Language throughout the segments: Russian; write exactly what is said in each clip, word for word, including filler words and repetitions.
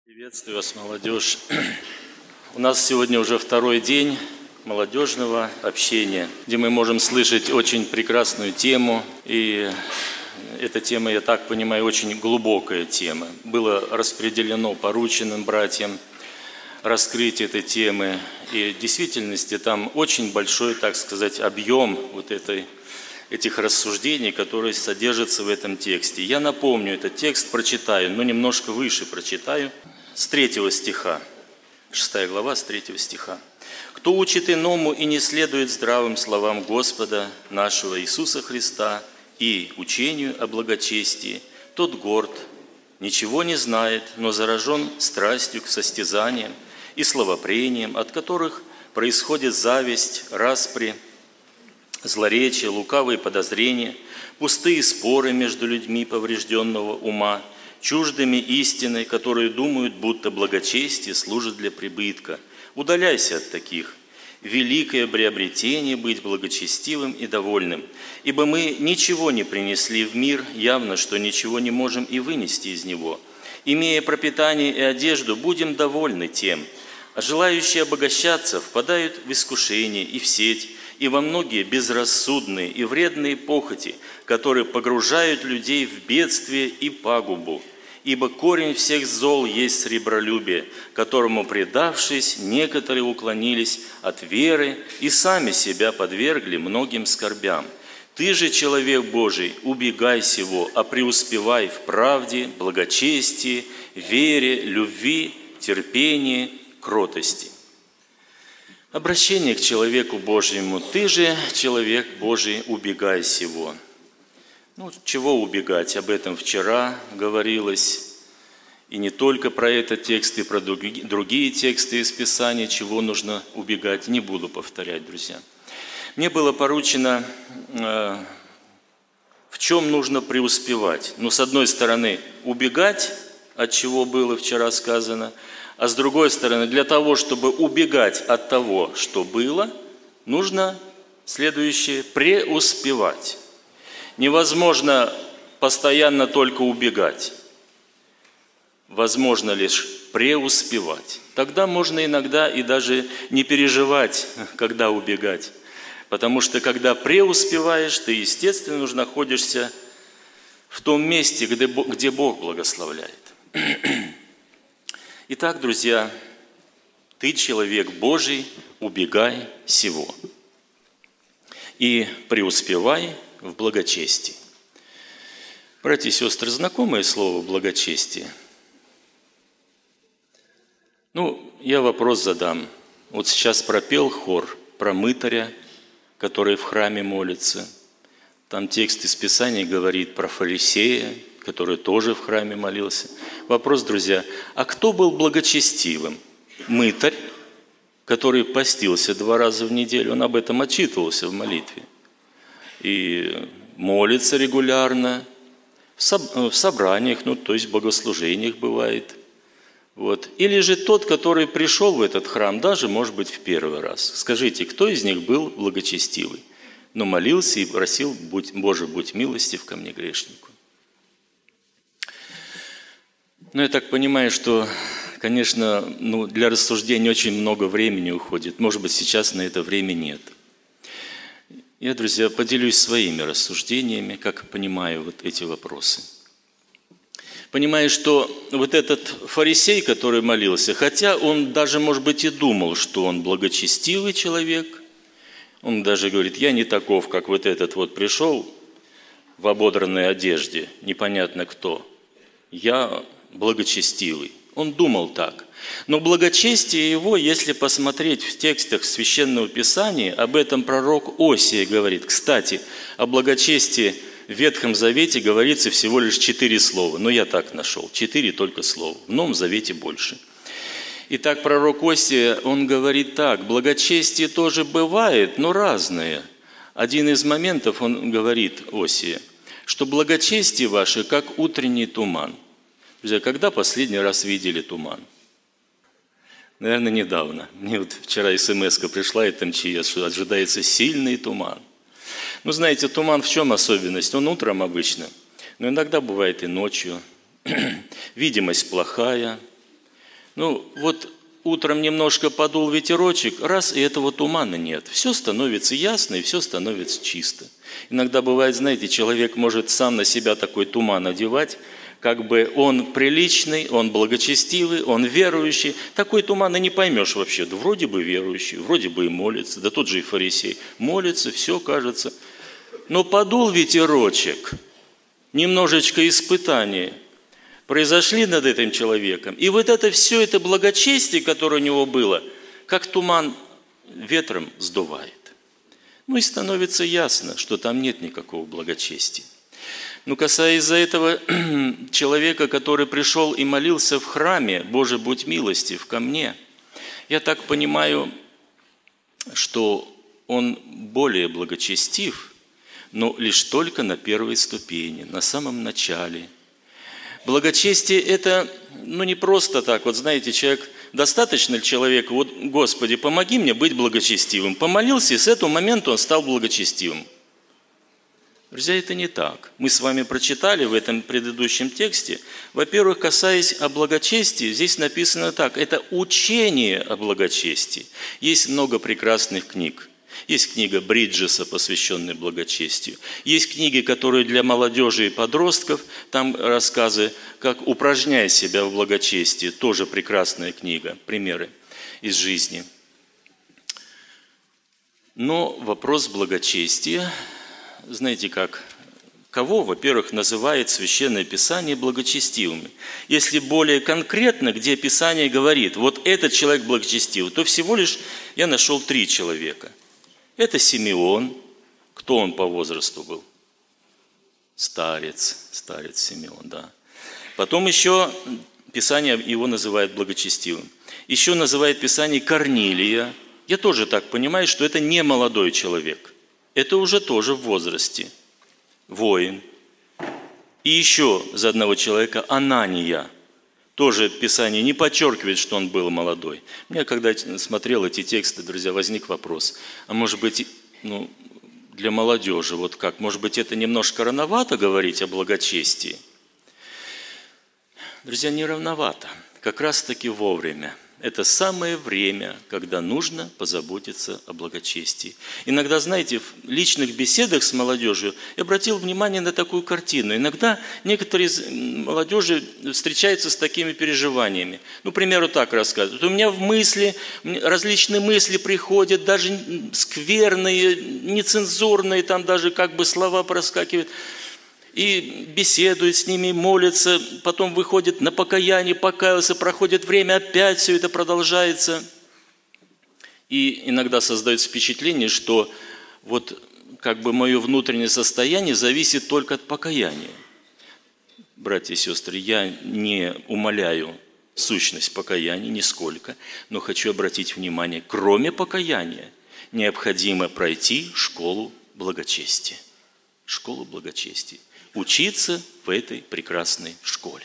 Приветствую вас, молодежь. У нас сегодня уже второй день молодежного общения, где мы можем слышать очень прекрасную тему. И эта тема, я так понимаю, очень глубокая тема. Было распределено порученным братьям раскрыть этой темы. И в действительности там очень большой, так сказать, объем вот этой, этих рассуждений, которые содержатся в этом тексте. Я напомню этот текст, прочитаю, но немножко выше прочитаю. С третьего стиха, шестая глава, с третьего стиха. «Кто учит иному и не следует здравым словам Господа нашего Иисуса Христа и учению о благочестии, тот горд, ничего не знает, но заражен страстью к состязаниям и словопрениям, от которых происходит зависть, распри, злоречие, лукавые подозрения, пустые споры между людьми поврежденного ума, чуждыми истины, которые думают, будто благочестие служит для прибытка. Удаляйся от таких. Великое приобретение быть благочестивым и довольным, ибо мы ничего не принесли в мир, явно, что ничего не можем и вынести из него. Имея пропитание и одежду, будем довольны тем, а желающие обогащаться впадают в искушение и в сеть, и во многие безрассудные и вредные похоти, которые погружают людей в бедствие и пагубу. Ибо корень всех зол есть сребролюбие, которому, предавшись, некоторые уклонились от веры и сами себя подвергли многим скорбям. Ты же, человек Божий, убегай сего, а преуспевай в правде, благочестии, вере, любви, терпении, кротости». Обращение к человеку Божьему. «Ты же, человек Божий, убегай сего». Ну, чего убегать? Об этом вчера говорилось. И не только про этот текст, и про другие тексты из Писания, чего нужно убегать. Не буду повторять, друзья. Мне было поручено, э, в чем нужно преуспевать. Ну, с одной стороны, убегать, от чего было вчера сказано, а с другой стороны, для того, чтобы убегать от того, что было, нужно следующее – преуспевать. Невозможно постоянно только убегать. Возможно лишь преуспевать. Тогда можно иногда и даже не переживать, когда убегать. Потому что когда преуспеваешь, ты, естественно, уже находишься в том месте, где Бог, где Бог благословляет. Итак, друзья, ты, человек Божий, убегай сего и преуспевай в благочестии. Братья и сестры, знакомое слово «благочестие»? Ну, я вопрос задам. Вот сейчас пропел хор про мытаря, который в храме молится. Там текст из Писания говорит про фарисея, который тоже в храме молился. Вопрос, друзья, а кто был благочестивым? Мытарь, который постился два раза в неделю, он об этом отчитывался в молитве. И молится регулярно, в собраниях, ну, то есть в богослужениях бывает. Вот. Или же тот, который пришел в этот храм, даже, может быть, в первый раз. Скажите, кто из них был благочестивый, но молился и просил: будь, «Боже, будь милостив ко мне, грешнику». Ну, я так понимаю, что, конечно, ну, для рассуждения очень много времени уходит. Может быть, сейчас на это время нет. Я, друзья, поделюсь своими рассуждениями, как понимаю вот эти вопросы. Понимаю, что вот этот фарисей, который молился, хотя он даже, может быть, и думал, что он благочестивый человек, он даже говорит: я не таков, как вот этот вот пришел в ободранной одежде, непонятно кто, я благочестивый. Он думал так. Но благочестие его, если посмотреть в текстах Священного Писания, об этом пророк Осия говорит. Кстати, о благочестии в Ветхом Завете говорится всего лишь четыре слова. Но я так нашел, четыре только слова. В Новом Завете больше. Итак, пророк Осия, он говорит так: благочестие тоже бывает, но разное. Один из моментов, он говорит, Осия, что благочестие ваше, как утренний туман. Друзья, когда последний раз видели туман? Наверное, недавно. Мне вот вчера смс-ка пришла от эм че эс, что ожидается сильный туман. Ну, знаете, туман в чем особенность? Он утром обычно, но иногда бывает и ночью. Видимость плохая, Ну, вот утром немножко подул ветерочек, раз, и этого тумана нет. Все становится ясно, и все становится чисто. Иногда бывает, знаете, человек может сам на себя такой туман одевать, как бы он приличный, он благочестивый, он верующий. Такой туман и не поймешь вообще. Да вроде бы верующий, вроде бы и молится, да тот же и фарисей. Молится, все кажется. Но подул ветерочек, немножечко испытаний произошли над этим человеком. И вот это все, это благочестие, которое у него было, как туман ветром сдувает. Ну и становится ясно, что там нет никакого благочестия. Ну, касаясь за этого человека, который пришел и молился в храме, «Боже, будь милостив ко мне», я так понимаю, что он более благочестив, но лишь только на первой ступени, на самом начале. Благочестие – это, ну, не просто так. Вот знаете, человек, достаточно ли человеку, вот, Господи, помоги мне быть благочестивым. Помолился, и с этого момента он стал благочестивым. Друзья, это не так. Мы с вами прочитали в этом предыдущем тексте. Во-первых, касаясь о благочестии, здесь написано так. Это учение о благочестии. Есть много прекрасных книг. Есть книга Бриджеса, посвященная благочестию. Есть книги, которые для молодежи и подростков. Там рассказы, как упражняя себя в благочестии. Тоже прекрасная книга. Примеры из жизни. Но вопрос благочестия, знаете как, кого, во-первых, называет Священное Писание благочестивыми? Если более конкретно, где Писание говорит, вот этот человек благочестивый, то всего лишь я нашел три человека. Это Симеон. Кто он по возрасту был? Старец. Старец Симеон, да. Потом еще Писание его называет благочестивым. Еще называет Писание Корнилия. Я тоже так понимаю, что это не молодой человек. Это уже тоже в возрасте. Воин. И еще за одного человека Анания. Тоже Писание не подчеркивает, что он был молодой. У меня, когда я смотрел эти тексты, друзья, возник вопрос. А может быть, ну, для молодежи, вот как? Может быть, это немножко рановато говорить о благочестии? Друзья, не рановато. Как раз-таки вовремя. Это самое время, когда нужно позаботиться о благочестии. Иногда, знаете, в личных беседах с молодежью я обратил внимание на такую картину. Иногда некоторые из молодежи встречаются с такими переживаниями. Ну, к примеру, так рассказывают. У меня в мысли, различные мысли приходят, даже скверные, нецензурные, там даже как бы слова проскакивают. И беседует с ними, молится, потом выходит на покаяние, покаялся, проходит время, опять все это продолжается. И иногда создается впечатление, что вот как бы мое внутреннее состояние зависит только от покаяния. Братья и сестры, я не умаляю сущность покаяния нисколько, но хочу обратить внимание, кроме покаяния, необходимо пройти школу благочестия. Школу благочестия. Учиться в этой прекрасной школе.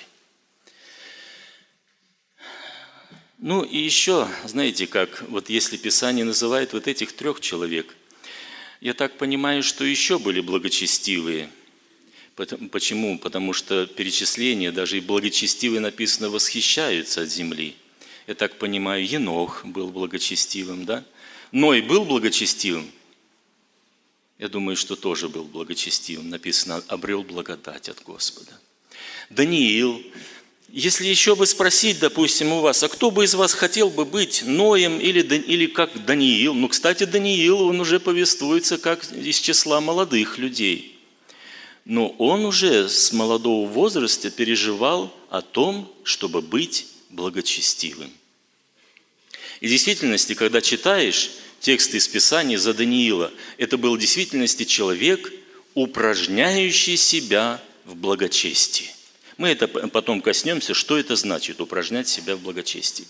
Ну и еще, знаете как, вот если Писание называет вот этих трех человек, я так понимаю, что еще были благочестивые. Почему? Потому что перечисление, даже и благочестивые написано, восхищаются от земли. Я так понимаю, Енох был благочестивым, да? Ной был благочестивым? Я думаю, что тоже был благочестивым. Написано, обрел благодать от Господа. Даниил. Если еще бы спросить, допустим, у вас, а кто бы из вас хотел бы быть Ноем или, или как Даниил? Ну, кстати, Даниил, он уже повествуется как из числа молодых людей. Но он уже с молодого возраста переживал о том, чтобы быть благочестивым. И в действительности, когда читаешь тексты из Писания за Даниила, это был в действительности человек, упражняющий себя в благочестии. Мы это потом коснемся, что это значит, упражнять себя в благочестии.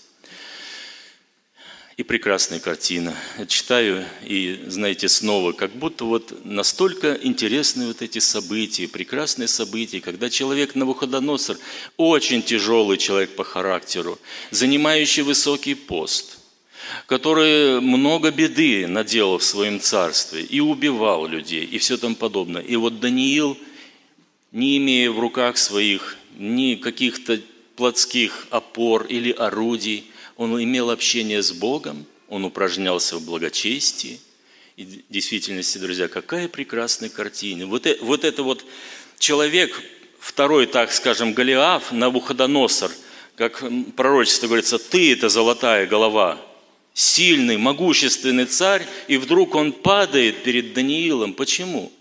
И прекрасная картина. Я читаю и, знаете, снова, как будто вот настолько интересны вот эти события, прекрасные события, когда человек Навуходоносор, очень тяжелый человек по характеру, занимающий высокий пост, который много беды наделал в своем царстве и убивал людей, и все тому подобное. И вот Даниил, не имея в руках своих ни каких-то плотских опор или орудий. Он имел общение с Богом, он упражнялся в благочестии. И в действительности, друзья, какая прекрасная картина. Вот, это, вот это вот человек, второй, так скажем, Голиаф, Навуходоносор, как пророчество говорится, ты – это золотая голова, сильный, могущественный царь, и вдруг он падает перед Даниилом. Почему?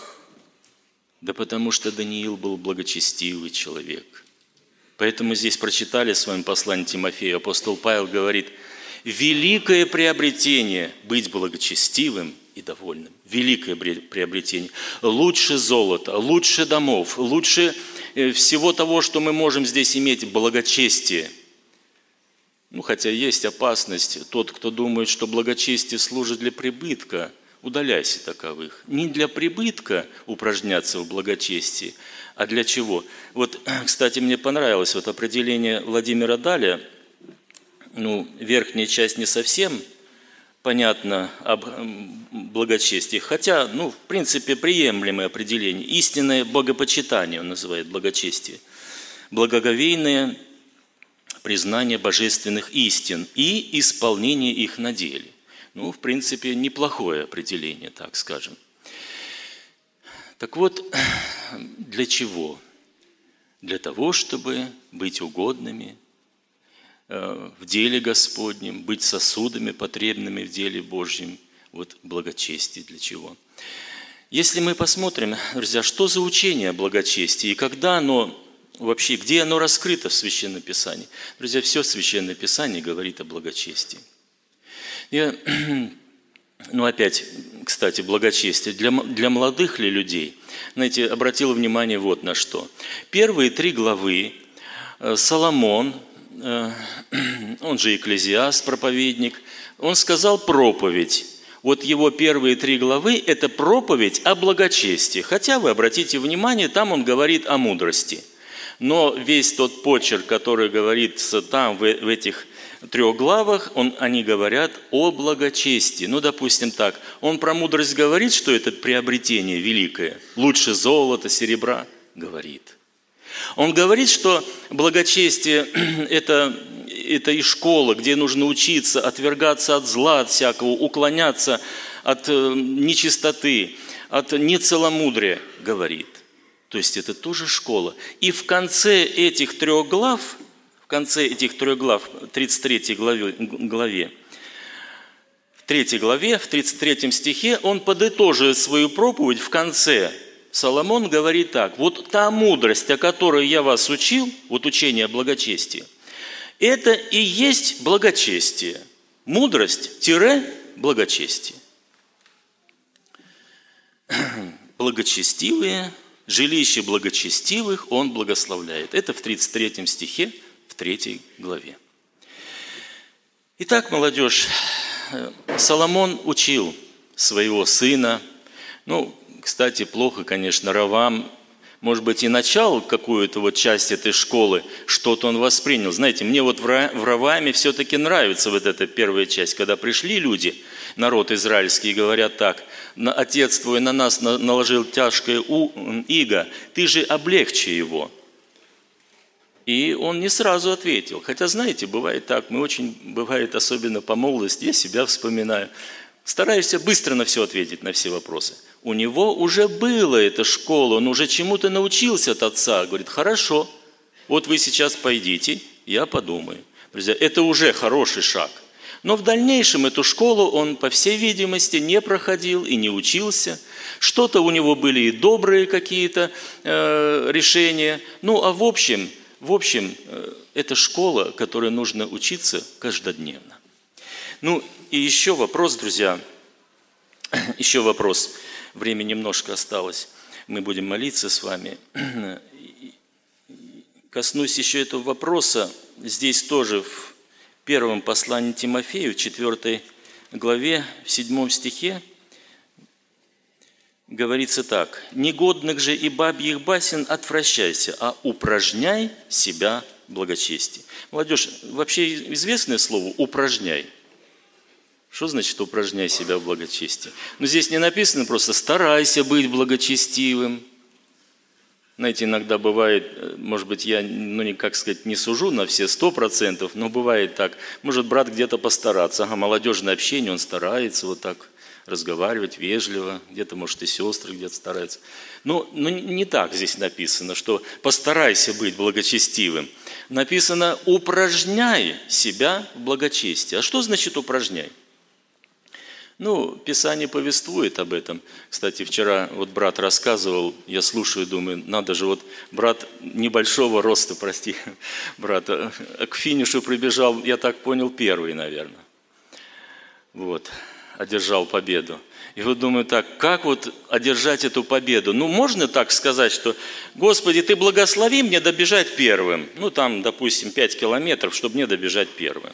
Да потому что Даниил был благочестивый человек. Поэтому здесь прочитали в своем послании Тимофею, апостол Павел говорит, великое приобретение – быть благочестивым и довольным. Великое приобретение. Лучше золота, лучше домов, лучше всего того, что мы можем здесь иметь, благочестие. Ну, хотя есть опасность. Тот, кто думает, что благочестие служит для прибытка, удаляйся таковых. Не для прибытка упражняться в благочестии, а для чего? Вот, кстати, мне понравилось вот определение Владимира Даля. Ну, верхняя часть не совсем понятна об благочестии, хотя, ну, в принципе, приемлемое определение. Истинное богопочитание он называет благочестие. Благоговейное признание божественных истин и исполнение их на деле. Ну, в принципе, неплохое определение, так скажем. Так вот, для чего? Для того, чтобы быть угодными в деле Господнем, быть сосудами потребными в деле Божьем. Вот благочестие для чего? Если мы посмотрим, друзья, что за учение о благочестии и когда оно вообще, где оно раскрыто в Священном Писании? Друзья, все Священное Писание говорит о благочестии. Я, ну опять, кстати, благочестие. Для, для молодых ли людей, знаете, обратил внимание вот на что. Первые три главы Соломон, он же экклезиаст, проповедник, он сказал проповедь. Вот его первые три главы – это проповедь о благочестии. Хотя вы обратите внимание, там он говорит о мудрости. Но весь тот почерк, который говорится там, в, в этих трех главах, он, они говорят о благочестии. Ну, допустим так, он про мудрость говорит, что это приобретение великое, лучше золота, серебра, говорит. Он говорит, что благочестие – это, это и школа, где нужно учиться, отвергаться от зла, от всякого, уклоняться от нечистоты, от нецеломудрия, говорит. То есть это тоже школа. И в конце этих трех глав, в конце этих трех глав, в тридцать третьей главе, главе, в третьей главе, в тридцать третьем стихе, он подытоживает свою проповедь в конце. Соломон говорит так: вот та мудрость, о которой я вас учил, вот учение о благочестии, это и есть благочестие. Мудрость-благочестие. Благочестивые, жилище благочестивых он благословляет. Это в тридцать третьем стихе, в третьей главе. Итак, молодежь, Соломон учил своего сына, ну, кстати, плохо, конечно, Ровам, может быть, и начал какую-то вот часть этой школы, что-то он воспринял. Знаете, мне вот в Роваме все-таки нравится вот эта первая часть, когда пришли люди, народ израильский, и говорят так: «Отец твой на нас наложил тяжкое иго, ты же облегчи его». И он не сразу ответил. Хотя, знаете, бывает так, мы очень, бывает, особенно по молодости, я себя вспоминаю, стараешься быстро на все ответить, на все вопросы. У него уже была эта школа, он уже чему-то научился от отца. Говорит: хорошо, вот вы сейчас пойдите, я подумаю. Друзья, это уже хороший шаг. Но в дальнейшем эту школу он, по всей видимости, не проходил и не учился. Что-то у него были и добрые какие-то э, решения. Ну, а в общем, в общем, э, это школа, которой нужно учиться каждодневно. Ну, и еще вопрос, друзья, еще вопрос. Время немножко осталось. Мы будем молиться с вами. Коснусь еще этого вопроса. Здесь тоже в первом послании Тимофею, в четвёртой главе, в седьмом стихе, говорится так: «Негодных же и бабьих басен отвращайся, а упражняй себя в благочестии». Молодежь, вообще известное слово «упражняй». Что значит «упражняй себя в благочестии»? Ну, здесь не написано просто «старайся быть благочестивым». Знаете, иногда бывает, может быть, я, ну, не, как сказать, не сужу на все сто процентов, но бывает так. Может брат где-то постараться. Ага, молодежное общение, он старается вот так разговаривать вежливо. Где-то, может, и сестры где-то стараются. Но, но не так здесь написано, что постарайся быть благочестивым. Написано, упражняй себя в благочестии. А что значит упражняй? Ну, Писание повествует об этом. Кстати, вчера вот брат рассказывал, я слушаю, думаю, надо же, вот брат небольшого роста, прости, брат, к финишу прибежал, я так понял, первый, наверное. Вот, одержал победу. И вот думаю так, как вот одержать эту победу? Ну, можно так сказать, что, Господи, Ты благослови мне добежать первым. Ну, там, допустим, пять километров, чтобы мне добежать первым.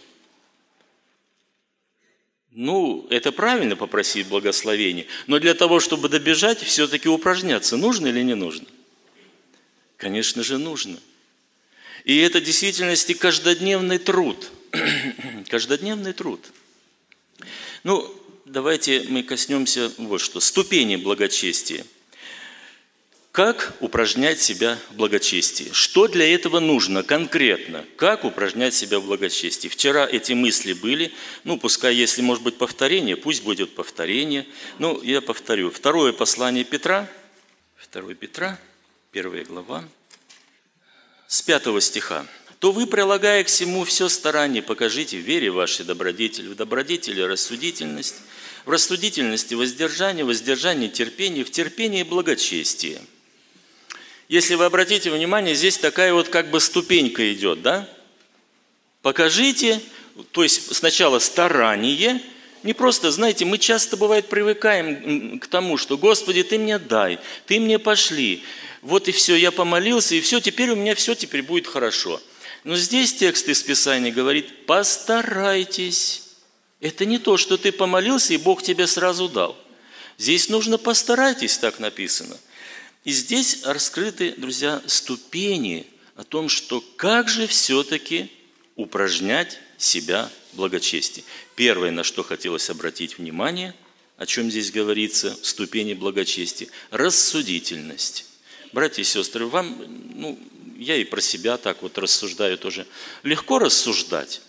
Ну, это правильно попросить благословения, но для того, чтобы добежать, все-таки упражняться нужно или не нужно? Конечно же, нужно. И это в действительности каждодневный труд. Каждодневный труд. Ну, давайте мы коснемся вот что. Ступени благочестия. Как упражнять себя в благочестии? Что для этого нужно конкретно? Как упражнять себя в благочестии? Вчера эти мысли были, ну, пускай, если может быть повторение, пусть будет повторение. Ну, я повторю. Второе послание Петра, второе Петра, первая глава, с пятого стиха. «То вы, прилагая к всему все старание, покажите в вере вашей добродетель, в добродетели рассудительность, в рассудительности воздержание, в воздержании терпение, в терпении благочестие». Если вы обратите внимание, здесь такая вот как бы ступенька идет, да? Покажите, то есть сначала старание, не просто, знаете, мы часто, бывает, привыкаем к тому, что, Господи, Ты мне дай, Ты мне пошли, вот и все, я помолился, и все, теперь у меня все теперь будет хорошо. Но здесь текст из Писания говорит, постарайтесь. Это не то, что ты помолился, и Бог тебе сразу дал. Здесь нужно постарайтесь, так написано. И здесь раскрыты, друзья, ступени о том, что как же все-таки упражнять себя в благочестии. Первое, на что хотелось обратить внимание, о чем здесь говорится, ступени благочестия – рассудительность. Братья и сестры, вам, ну, я и про себя так вот рассуждаю тоже. Легко рассуждать.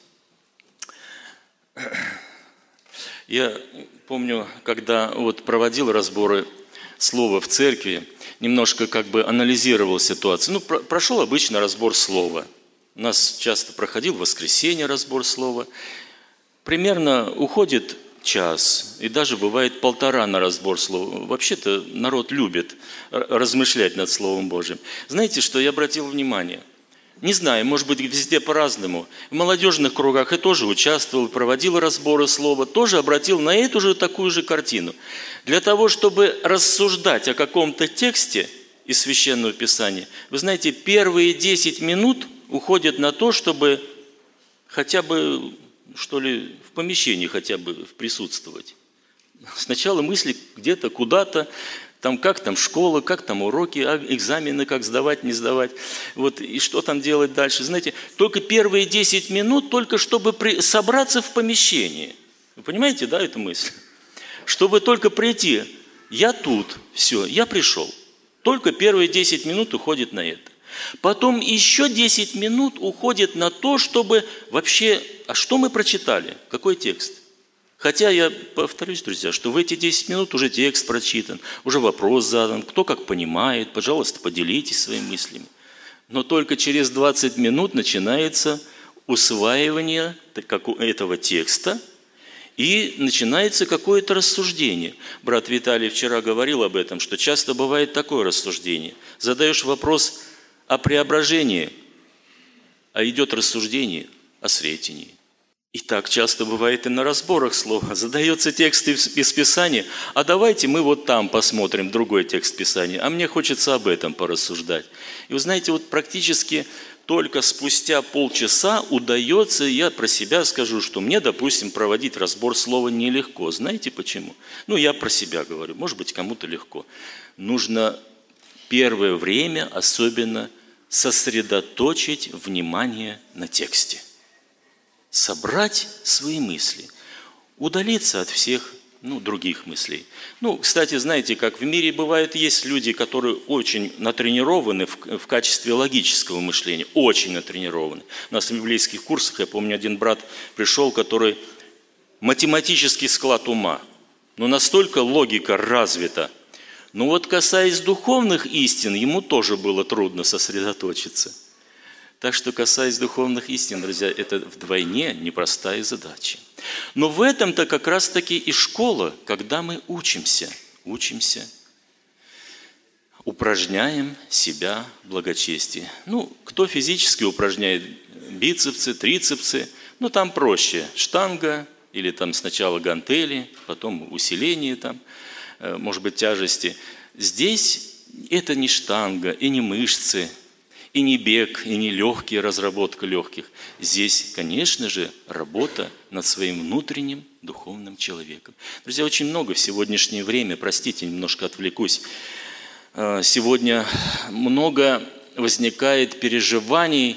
Я помню, когда вот проводил разборы слова в церкви, немножко как бы анализировал ситуацию. Ну, про- прошел обычно разбор слова. У нас часто проходил в воскресенье разбор слова. Примерно уходит час, и даже бывает полтора на разбор слова. Вообще-то народ любит размышлять над Словом Божьим. Знаете, что я обратил внимание? Не знаю, может быть, везде по-разному. В молодежных кругах я тоже участвовал, проводил разборы слова, тоже обратил на эту же такую же картину. Для того, чтобы рассуждать о каком-то тексте из Священного Писания, вы знаете, первые десять минут уходят на то, чтобы хотя бы, что ли, в помещении хотя бы присутствовать. Сначала мысли где-то, куда-то, там как там школа, как там уроки, экзамены, как сдавать, не сдавать. Вот, и что там делать дальше. Знаете, только первые десять минут, только чтобы при, собраться в помещении. Вы понимаете, да, эту мысль? Чтобы только прийти. Я тут, все, я пришел. Только первые десять минут уходит на это. Потом еще десять минут уходит на то, чтобы вообще... А что мы прочитали? Какой текст? Хотя я повторюсь, друзья, что в эти десять минут уже текст прочитан, уже вопрос задан, кто как понимает, пожалуйста, поделитесь своими мыслями. Но только через двадцать минут начинается усваивание этого текста, и начинается какое-то рассуждение. Брат Виталий вчера говорил об этом, что часто бывает такое рассуждение. Задаешь вопрос о преображении, а идет рассуждение о сретении. И так часто бывает и на разборах слова. Задается текст из Писания, а давайте мы вот там посмотрим другой текст Писания, а мне хочется об этом порассуждать. И вы знаете, вот практически только спустя полчаса удается, я про себя скажу, что мне, допустим, проводить разбор слова нелегко. Знаете почему? Ну, я про себя говорю, может быть, кому-то легко. Нужно первое время особенно сосредоточить внимание на тексте. Собрать свои мысли, удалиться от всех ну, других мыслей. Ну, кстати, знаете, как в мире бывает, есть люди, которые очень натренированы в, в качестве логического мышления, очень натренированы. У нас в библейских курсах, я помню, один брат пришел, который математический склад ума, но настолько логика развита. Но вот касаясь духовных истин, ему тоже было трудно сосредоточиться. Так что, касаясь духовных истин, друзья, это вдвойне непростая задача. Но в этом-то как раз-таки и школа, когда мы учимся, учимся, упражняем себя в благочестии. Ну, кто физически упражняет бицепсы, трицепсы, ну, там проще. Штанга или там сначала гантели, потом усиление там, может быть, тяжести. Здесь это не штанга и не мышцы, и не бег, и не легкие, разработка легких. Здесь, конечно же, работа над своим внутренним духовным человеком. Друзья, очень много в сегодняшнее время, простите, немножко отвлекусь, сегодня много возникает переживаний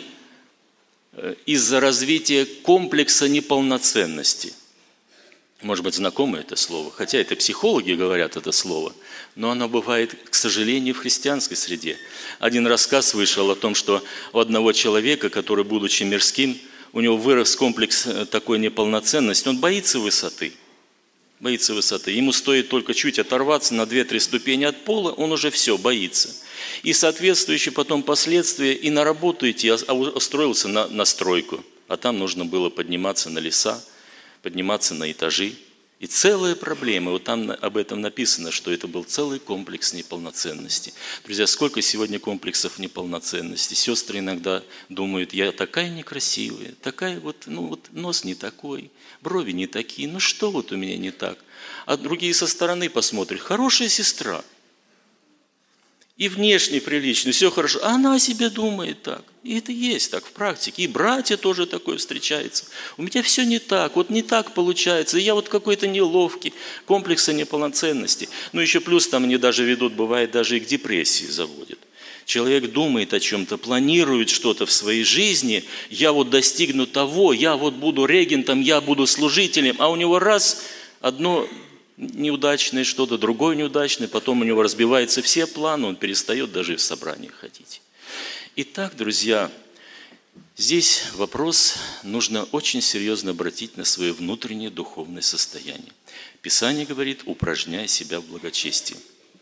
из-за развития комплекса неполноценности. Может быть, знакомо это слово, хотя это психологи говорят это слово, но оно бывает, к сожалению, в христианской среде. Один рассказ вышел о том, что у одного человека, который, будучи мирским, у него вырос комплекс такой неполноценности, он боится высоты. Боится высоты. Ему стоит только чуть оторваться на две-три ступени от пола, он уже все, боится. И соответствующие потом последствия, и на работу идти, а устроился на, на стройку, а там нужно было подниматься на леса, подниматься на этажи. И целая проблема, вот там об этом написано, что это был целый комплекс неполноценности. Друзья, сколько сегодня комплексов неполноценности. Сестры иногда думают, я такая некрасивая, такая вот, ну вот нос не такой, брови не такие, ну что вот у меня не так? А другие со стороны посмотрят, хорошая сестра. И внешне прилично, все хорошо, а она о себе думает так. И это есть так в практике. И братья тоже такое встречается. У меня все не так, вот не так получается. И я вот какой-то неловкий, комплекса неполноценности. Ну еще плюс там они даже ведут, бывает, даже и к депрессии заводят. Человек думает о чем-то, планирует что-то в своей жизни. Я вот достигну того, я вот буду регентом, я буду служителем. А у него раз одно неудачное что-то, другое неудачное, потом у него разбиваются все планы, он перестает даже в собрание ходить. Итак, друзья, здесь вопрос нужно очень серьезно обратить на свое внутреннее духовное состояние. Писание говорит, упражняй себя в благочестии.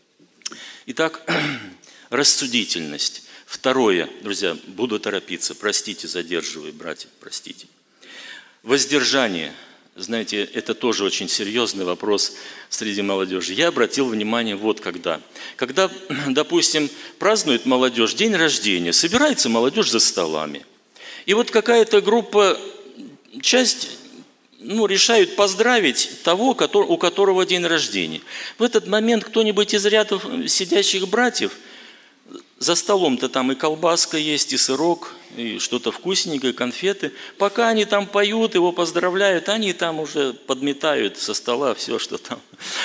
Итак, рассудительность. Второе, друзья, буду торопиться, простите, задерживаю, братья, простите. Воздержание. Знаете, это тоже очень серьезный вопрос среди молодежи. Я обратил внимание вот когда. Когда, допустим, празднует молодежь день рождения, собирается молодежь за столами. И вот какая-то группа, часть, ну, решают поздравить того, у которого день рождения. В этот момент кто-нибудь из рядов сидящих братьев, за столом-то там и колбаска есть, и сырок, и что-то вкусненькое, конфеты. Пока они там поют, его поздравляют, они там уже подметают со стола все, что там.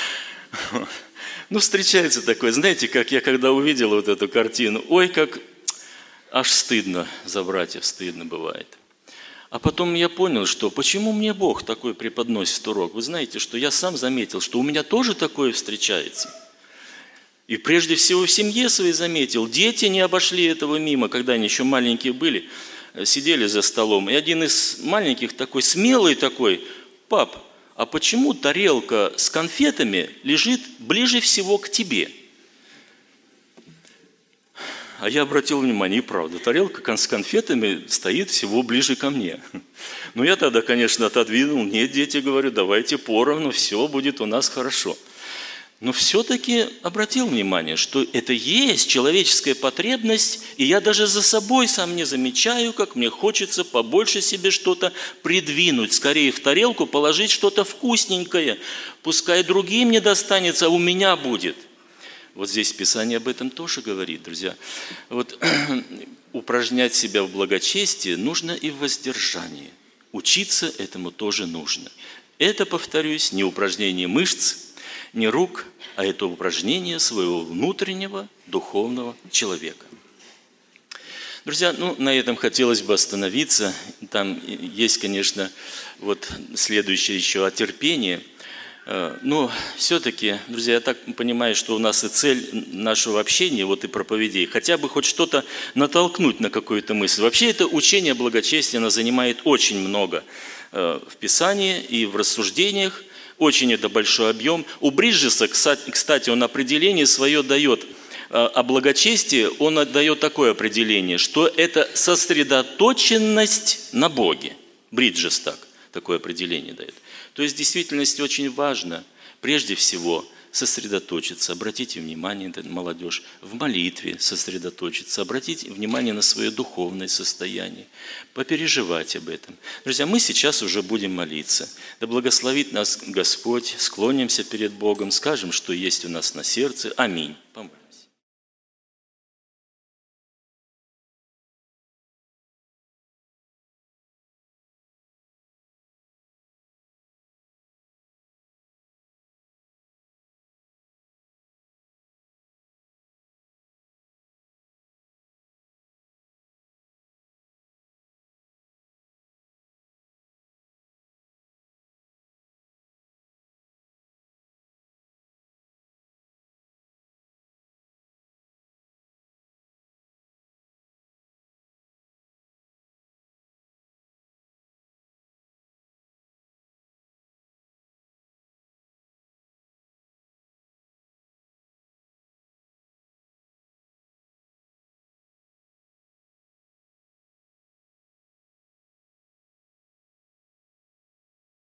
Ну, встречается такое. Знаете, как я когда увидел вот эту картину, ой, как аж стыдно за братьев, стыдно бывает. А потом я понял, что почему мне Бог такой преподносит урок. Вы знаете, что я сам заметил, что у меня тоже такое встречается. И прежде всего в семье своей заметил, дети не обошли этого мимо, когда они еще маленькие были, сидели за столом. И один из маленьких такой, смелый такой, пап, а почему тарелка с конфетами лежит ближе всего к тебе? А я обратил внимание, и правда, тарелка с конфетами стоит всего ближе ко мне. Ну, я тогда, конечно, отодвинул, нет, дети, говорю, давайте поровну, все будет у нас хорошо. Но все-таки обратил внимание, что это есть человеческая потребность, и я даже за собой сам не замечаю, как мне хочется побольше себе что-то придвинуть, скорее в тарелку положить что-то вкусненькое, пускай другим не достанется, а у меня будет. Вот здесь Писание об этом тоже говорит, друзья. Вот упражнять себя в благочестии нужно и в воздержании. Учиться этому тоже нужно. Это, повторюсь, не упражнение мышц, не рук, а это упражнение своего внутреннего духовного человека. Друзья, ну, на этом хотелось бы остановиться. Там есть, конечно, вот следующее еще о терпении. Но все-таки, друзья, я так понимаю, что у нас и цель нашего общения, вот и проповедей, хотя бы хоть что-то натолкнуть на какую-то мысль. Вообще это учение благочестия, оно занимает очень много в Писании и в рассуждениях, очень это большой объем. У Бриджеса, кстати, он определение свое дает. О благочестии он дает такое определение, что это сосредоточенность на Боге. Бриджес так, такое определение дает. То есть в действительности очень важно, прежде всего, сосредоточиться, обратите внимание, молодежь, в молитве сосредоточиться, обратите внимание на свое духовное состояние, попереживать об этом. Друзья, мы сейчас уже будем молиться. Да благословит нас Господь, склонимся перед Богом, скажем, что есть у нас на сердце. Аминь. Помолимся.